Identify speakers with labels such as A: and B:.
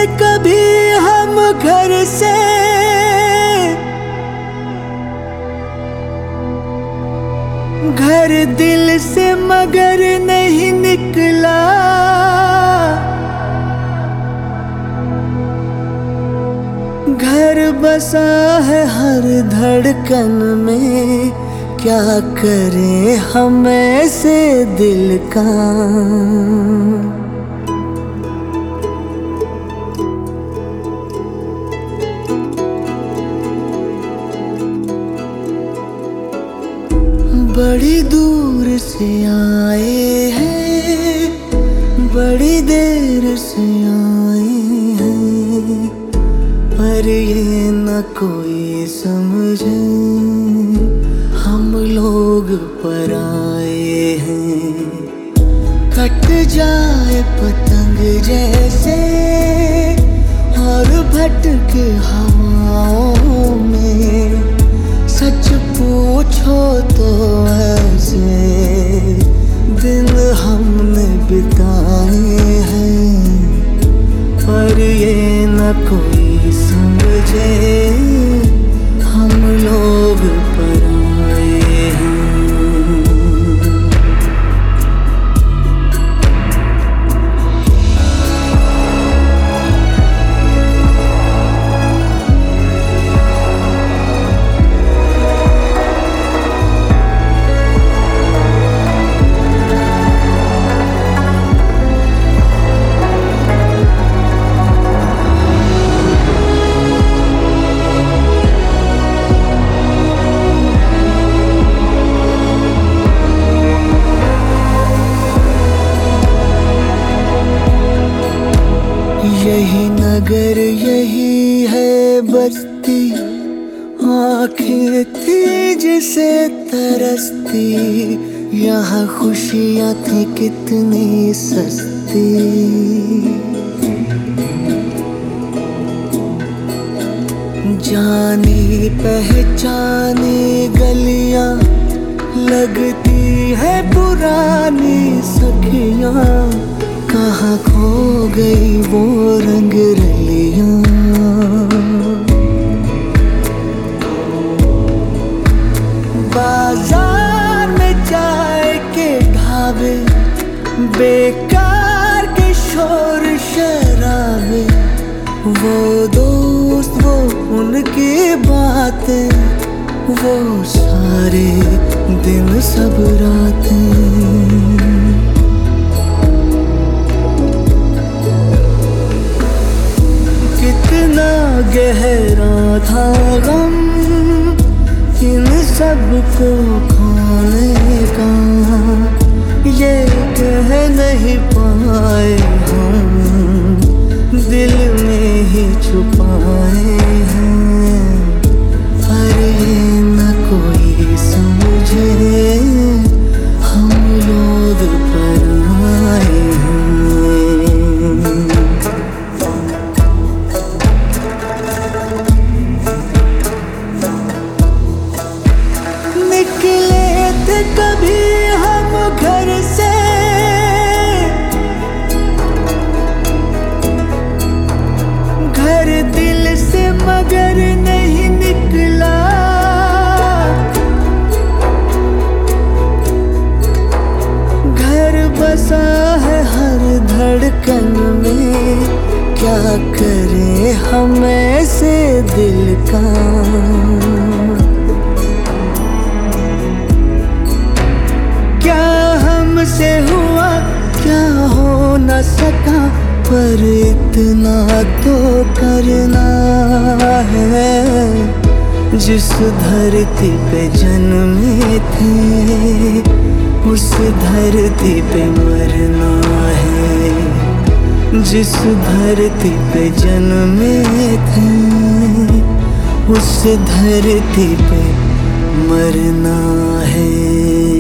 A: थे कभी हम घर से, घर दिल से मगर नहीं निकला। घर बसा है हर धड़कन में, क्या करें हम ऐसे दिल का। बड़ी दूर से आए हैं, बड़ी देर से आए हैं, पर ये न कोई समझे हम लोग पराए हैं। कट जाए पतंग जैसे और भटके हवाओं में, सच पूछो तो ऐसे दिन हमने बिताए हैं, पर ये न कोई समझे हम लोग पराए हैं। यही नगर यही है बस्ती, आँखें थी जिसे तरसती, यहाँ खुशियाँ थी कितनी सस्ती। जानी पहचानी गलियाँ लगती है पुरानी सखियाँ, कहाँ खो गई वो रंग रलियाँ। बाजार में चाय के ढाबे, बेकार के शोर शराबे, वो दोस्त वो उनकी बातें, वो सारे दिन सब रातें। कितना गहरा था गम इन सबको खोने का, ये कह नहीं पाए हम, दिल में ही छुपाए हैं, पर ये न कोई समझे हम लोग पराए हैं। निकले थे कभी हम घर से, घर दिल से मगर नहीं निकला। घर बसा है हर धड़कन में, क्या करें हम ऐसे दिल का। से हुआ क्या हो न सका, पर इतना तो करना है। जिस धरती पे जन्मे थे, उस धरती पे मरना है। जिस धरती पे जन्मे थे, उस धरती पे मरना है।